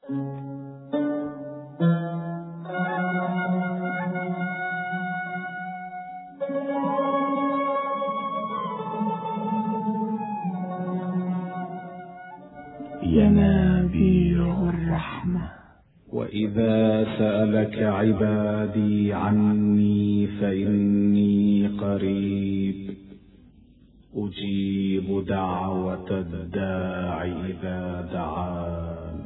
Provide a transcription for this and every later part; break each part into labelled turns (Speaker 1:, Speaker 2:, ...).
Speaker 1: ينابيع الرحمة.
Speaker 2: وإذا سألك عبادي عني فإني قريب أجيب دعوة الداع إذا دعان.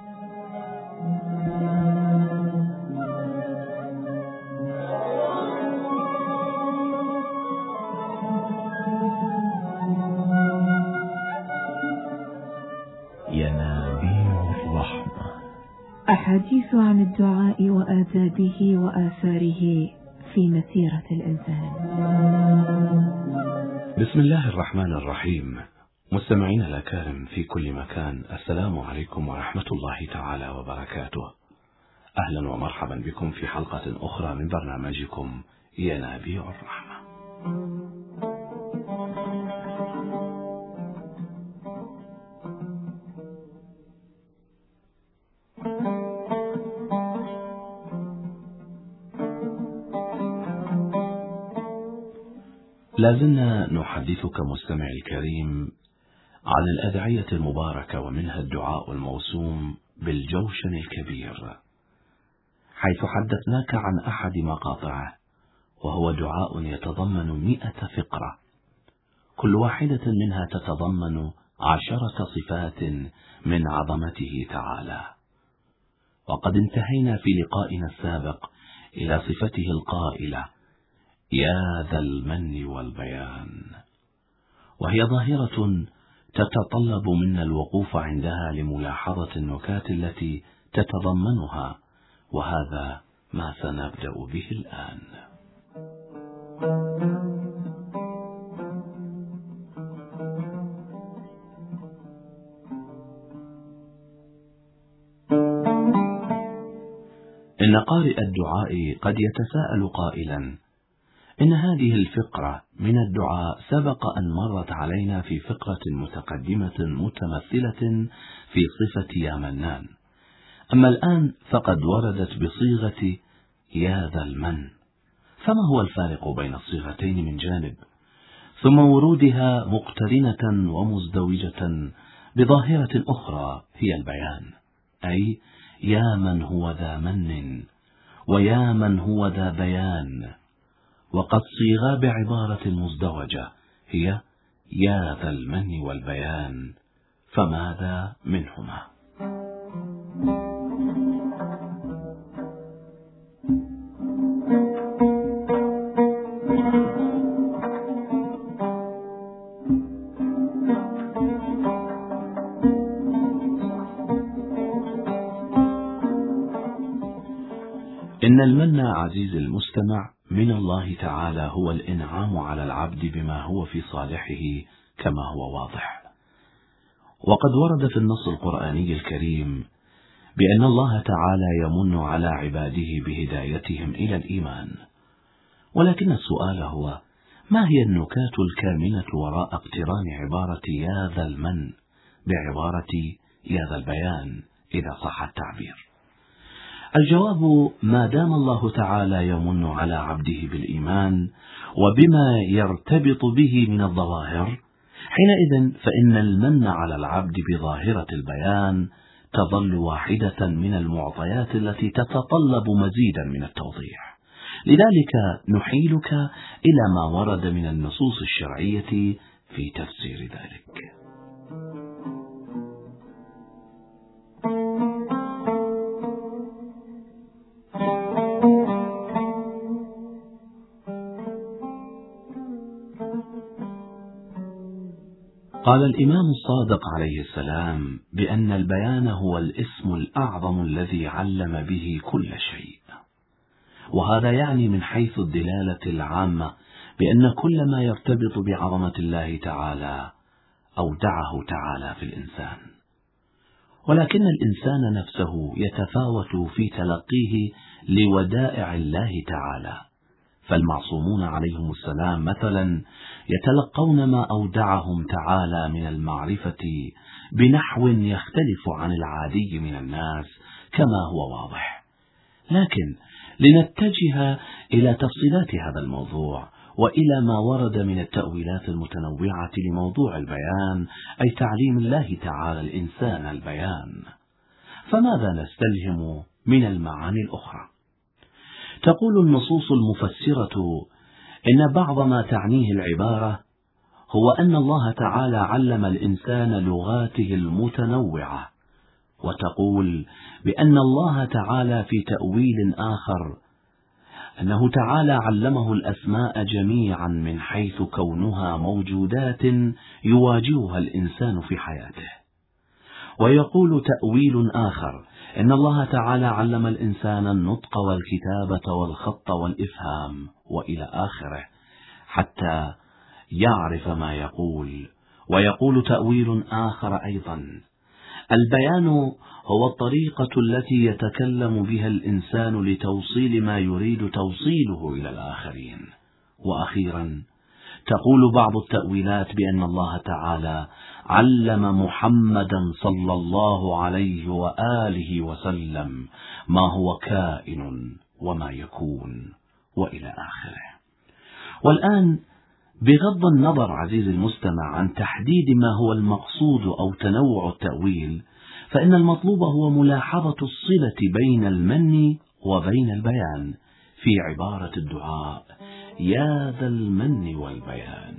Speaker 1: ينابيع الرحمة.
Speaker 3: أحاديث عن الدعاء وآدابه وآثاره في مسيرة الإنسان.
Speaker 4: بسم الله الرحمن الرحيم. مستمعين الأكارم في كل مكان، السلام عليكم ورحمة الله تعالى وبركاته. أهلا ومرحبا بكم في حلقة أخرى من برنامجكم ينابيع الرحمة. لازلنا نحدثك مستمعي الكريم عن الأدعية المباركة، ومنها الدعاء الموسوم بالجوشن الكبير، حيث حدثناك عن أحد مقاطعه، وهو دعاء يتضمن 100 فقرة، كل واحدة منها تتضمن 10 صفات من عظمته تعالى. وقد انتهينا في لقائنا السابق إلى صفته القائلة: يا ذا المن والبيان، وهي ظاهرة تتطلب منا الوقوف عندها لملاحظة النكات التي تتضمنها، وهذا ما سنبدأ به الآن. إن قارئ الدعاء قد يتساءل قائلا: إن هذه الفقرة من الدعاء سبق أن مرت علينا في فقرة متقدمة متمثلة في صفة يا منان، أما الآن فقد وردت بصيغة يا ذا المن، فما هو الفارق بين الصيغتين من جانب، ثم ورودها مقترنة ومزدوجة بظاهرة أخرى هي البيان، أي يا من هو ذا من ويا من هو ذا بيان، وقد صيغا بعبارة مزدوجة هي يا ذا المن والبيان، فماذا منهما؟ إن المن عزيز المستمع من الله تعالى هو الإنعام على العبد بما هو في صالحه كما هو واضح، وقد ورد في النص القرآني الكريم بأن الله تعالى يمن على عباده بهدايتهم إلى الإيمان، ولكن السؤال هو: ما هي النكات الكامنة وراء اقتران عبارة يا ذا المن بعبارة يا ذا البيان إذا صح التعبير؟ الجواب: ما دام الله تعالى يمن على عبده بالإيمان وبما يرتبط به من الظواهر، حينئذ فإن المن على العبد بظاهرة البيان تظل واحدة من المعطيات التي تتطلب مزيدا من التوضيح. لذلك نحيلك إلى ما ورد من النصوص الشرعية في تفسير ذلك. قال الإمام الصادق عليه السلام بأن البيان هو الاسم الأعظم الذي علم به كل شيء، وهذا يعني من حيث الدلالة العامة بأن كل ما يرتبط بعظمة الله تعالى أودعه تعالى في الإنسان، ولكن الإنسان نفسه يتفاوت في تلقيه لودائع الله تعالى، فالمعصومون عليهم السلام مثلا يتلقون ما أودعهم تعالى من المعرفة بنحو يختلف عن العادي من الناس كما هو واضح. لكن لنتجه إلى تفصيلات هذا الموضوع وإلى ما ورد من التأويلات المتنوعة لموضوع البيان، أي تعليم الله تعالى الإنسان البيان. فماذا نستلهم من المعاني الأخرى؟ تقول النصوص المفسرة إن بعض ما تعنيه العبارة هو أن الله تعالى علم الإنسان لغاته المتنوعة، وتقول بأن الله تعالى في تأويل آخر أنه تعالى علمه الأسماء جميعا من حيث كونها موجودات يواجهها الإنسان في حياته. ويقول تأويل آخر إن الله تعالى علم الإنسان النطق والكتابة والخط والإفهام وإلى آخره حتى يعرف ما يقول. ويقول تأويل آخر أيضا: البيان هو الطريقة التي يتكلم بها الإنسان لتوصيل ما يريد توصيله إلى الآخرين. وأخيرا تقول بعض التأويلات بأن الله تعالى علم محمدا صلى الله عليه وآله وسلم ما هو كائن وما يكون وإلى آخره. والآن بغض النظر عزيزي المستمع عن تحديد ما هو المقصود أو تنوع التأويل، فإن المطلوب هو ملاحظة الصلة بين المن وبين البيان في عبارة الدعاء: يا ذا المن والبيان.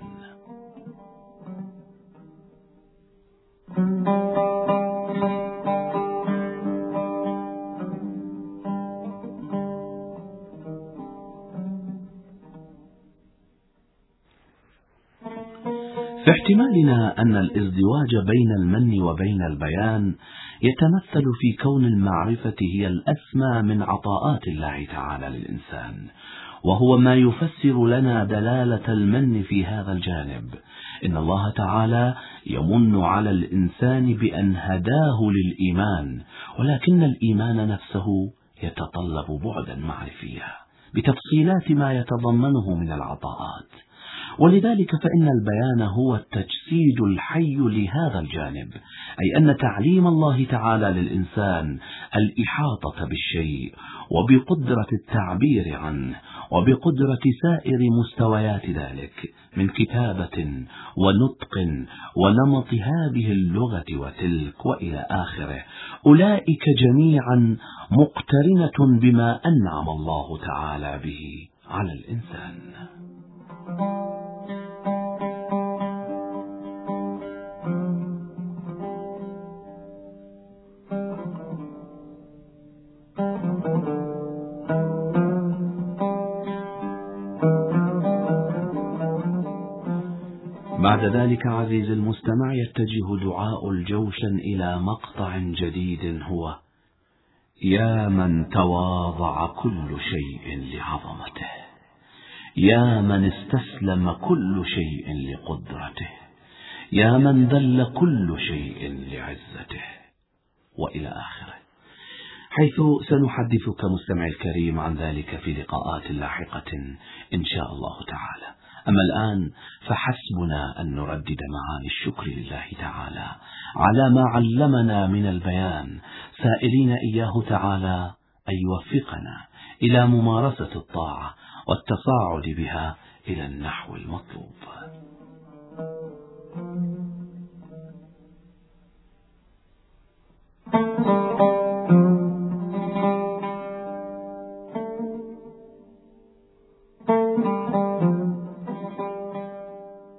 Speaker 4: في احتمالنا أن الازدواج بين المن وبين البيان يتمثل في كون المعرفة هي الأسمى من عطاءات الله تعالى للإنسان، وهو ما يفسر لنا دلالة المن في هذا الجانب. إن الله تعالى يمن على الإنسان بأن هداه للإيمان، ولكن الإيمان نفسه يتطلب بعدا معرفيا بتفصيلات ما يتضمنه من العطاءات. ولذلك فإن البيان هو التجسيد الحي لهذا الجانب، أي أن تعليم الله تعالى للإنسان الإحاطة بالشيء وبقدرة التعبير عنه وبقدرة سائر مستويات ذلك من كتابة ونطق ونمط هذه اللغة وتلك وإلى آخره، أولئك جميعا مقترنة بما أنعم الله تعالى به على الإنسان. بعد ذلك عزيزي المستمع يتجه دعاء الجوشن إلى مقطع جديد هو: يا من تواضع كل شيء لعظمته، يا من استسلم كل شيء لقدرته، يا من ذل كل شيء لعزته وإلى آخره، حيث سنحدثك مستمعي الكريم عن ذلك في لقاءات لاحقة إن شاء الله تعالى. أما الآن فحسبنا أن نردد معاني الشكر لله تعالى على ما علمنا من البيان، سائلين إياه تعالى أن يوفقنا إلى ممارسة الطاعة والتصاعد بها إلى النحو المطلوب.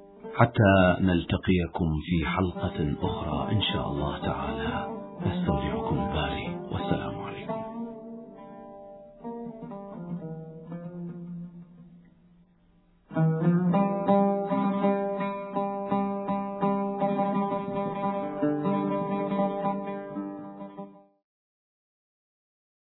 Speaker 4: حتى نلتقيكم في حلقة أخرى إن شاء الله تعالى، نستودع